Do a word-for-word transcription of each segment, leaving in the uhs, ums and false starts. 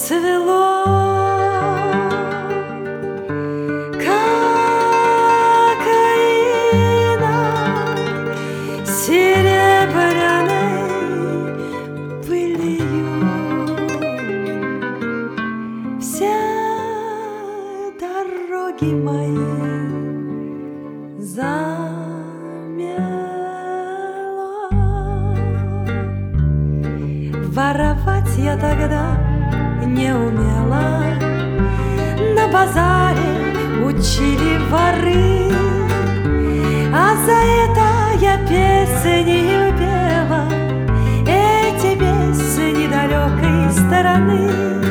цвело, кокаина серебряной пылью. Все дороги мои замело. Воровать я тогда не умела, на базаре учили воры, а за это я песни пела, эти песни далекой стороны.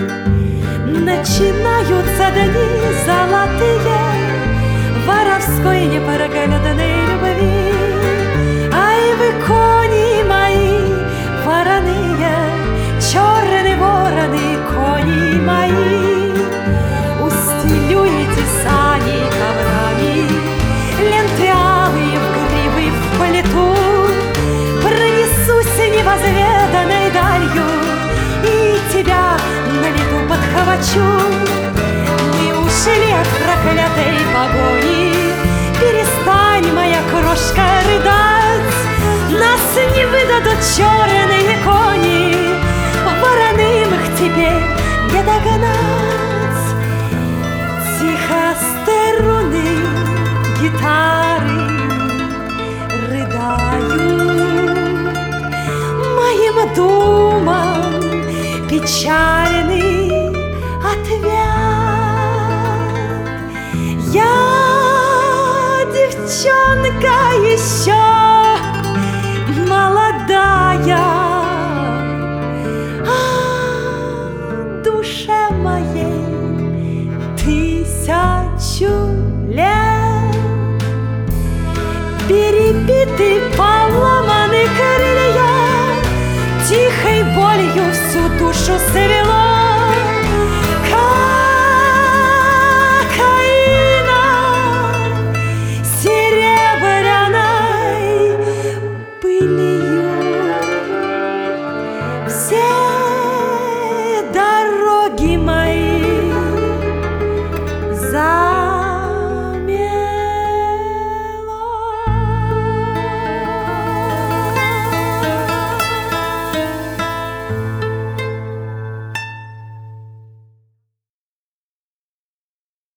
Начинаются дни золотые воровской непроглядной любви. Ай, вы, кони мои вороные, черные вороны, кони мои, устелюете сани коврами, ленты алые в гривы в палиту. Пронесусь невозведанной далью и тебя на лету подхвачу. Мы ушли от проклятой погони, перестань, моя крошка, рыдать. Нас не выдадут черные кони, вороным их теперь не догнать. Тихо струны гитары рыдают, моим думам печальный ответ. Я девчонка еще молодая, а душе моей тысячу лет. Перебиты, поломаны крылья, тихой болью всю душу свело.